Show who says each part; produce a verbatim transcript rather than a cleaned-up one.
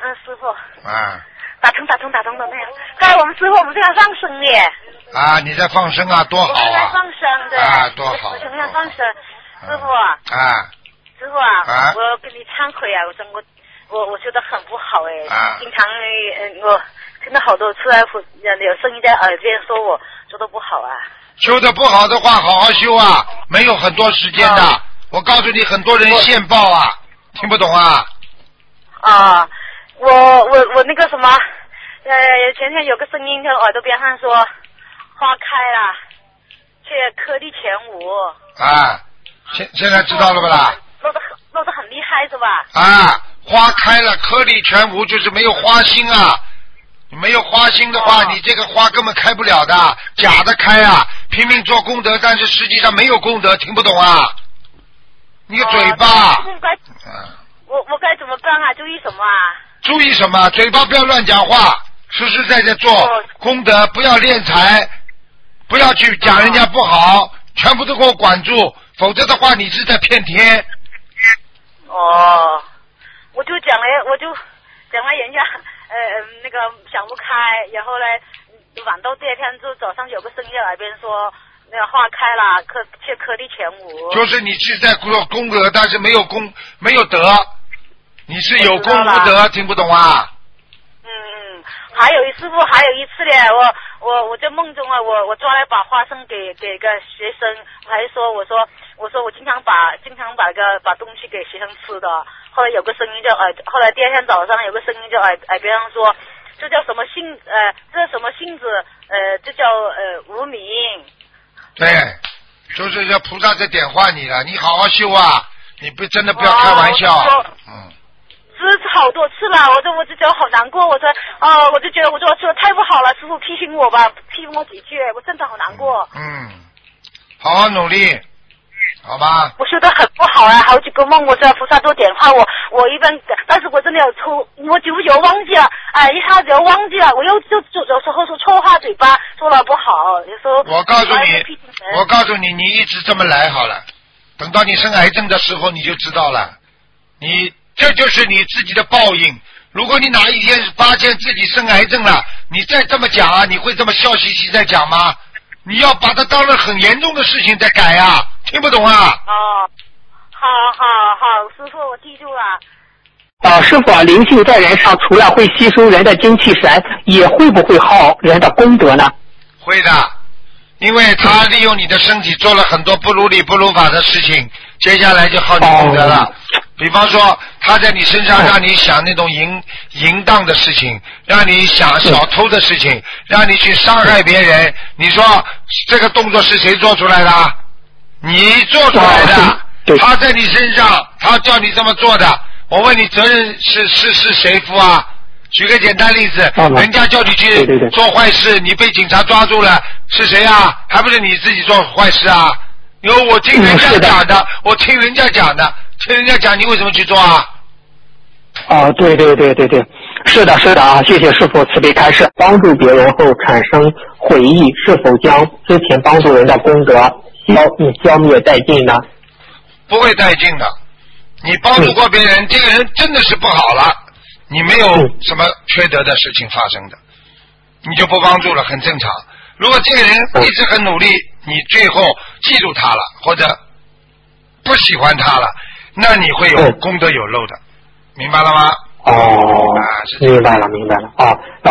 Speaker 1: 嗯，师傅。
Speaker 2: 啊。
Speaker 1: 打通打通打通的那样。刚才我们师傅我们这样放生耶。
Speaker 2: 啊，你在放生啊，多好啊！
Speaker 1: 我在放生，对。
Speaker 2: 啊，多好。
Speaker 1: 我想要放生，师傅。
Speaker 2: 啊。
Speaker 1: 师傅啊。
Speaker 2: 啊。
Speaker 1: 我跟你忏悔啊，我真我我我觉得很不好哎。
Speaker 2: 啊。
Speaker 1: 经常嗯我听到好多次啊，有声音在耳边说我做的不好啊。
Speaker 2: 修的不好的话，好好修啊，没有很多时间的。啊、我告诉你，很多人现报啊，听不懂啊。
Speaker 1: 啊，我我我那个什么，呃，前天有个声音在耳朵边上说，花开了，却颗粒全无。
Speaker 2: 啊，现现在知道了不啦？
Speaker 1: 漏得很漏得很厉害是吧？
Speaker 2: 啊，花开了，颗粒全无，就是没有花心啊。没有花心的话，哦、你这个花根本开不了的，假的开啊！拼命做功德，但是实际上没有功德，听不懂啊？你个嘴巴，
Speaker 1: 哦、该啊、我我该怎么办啊？注意什么啊？
Speaker 2: 注意什么？嘴巴不要乱讲话，实实在在做功德，不要敛财，不要去讲人家不好，哦、全部都给我管住，否则的话你是在骗天。
Speaker 1: 哦，我就讲了，我就讲了人家。呃，那个想不开，然后呢，晚到第二天就早上有个声音在耳边说，那个花开了，颗却颗粒全无。就是你是在做功德，但是没有功，没有德，你是有功无德，听不懂啊？嗯嗯，还有一师傅，还有一次呢，我我我在梦中啊，我我抓来把花生给给个学生，我还说我说我说我经常把经常把个把东西给学生吃的。后来有个声音叫耳，后来第二天早上有个声音叫耳耳边上说，这叫什么性呃，这什么性子呃，这叫呃无名。对，就是叫菩萨在点化你了，你好好修啊，你不真的不要开玩笑。哦、嗯。吃好多次了，我就我就觉得好难过，我说哦，我就觉得我说我说的太不好了，师傅批评我吧，批评我几句，我真的好难过。嗯，好好努力。好吧，我修得很不好啊，好几个梦，我知道菩萨都点化我，我一般，但是我真的有出，我久不久忘记了，哎，一下子又忘记了，我又就就有时候说错话，嘴巴说了不好，有时候。我告诉你，我告诉你，你一直这么来好了，等到你生癌症的时候你就知道了，你这就是你自己的报应。如果你哪一天发现自己生癌症了，你再这么讲啊，你会这么笑嘻嘻在讲吗？你要把它当成很严重的事情在改啊，听不懂啊？哦，好好好，师傅我记住了。啊，师傅啊，灵性在人上除了会吸收人的精气神，也会不会耗人的功德呢？会的，因为他利用你的身体做了很多不如理不如法的事情，接下来就耗你功德了。哦、比方说，他在你身上让你想那种淫淫荡的事情，让你想小偷的事情，让你去伤害别人。你说这个动作是谁做出来的？你做出来的。他在你身上，他叫你这么做的。我问你，责任是是是谁负啊？举个简单例子，人家叫你去做坏事，你被警察抓住了，是谁啊？还不是你自己做坏事啊？因为我听人家讲的，我听人家讲的。听人家讲，你为什么去做啊？哦，对对对对对，是的，是的啊！谢谢师父慈悲开示。帮助别人后产生悔意，是否将之前帮助人的功德消消灭殆尽呢？不会殆尽的。你帮助过别人，嗯、这个人真的是不好了，你没有什么缺德的事情发生的，你就不帮助了，很正常。如果这个人一直很努力，你最后记住他了，或者不喜欢他了。那你会有功德有漏的，明白了吗？哦，啊、明白了，明白了啊。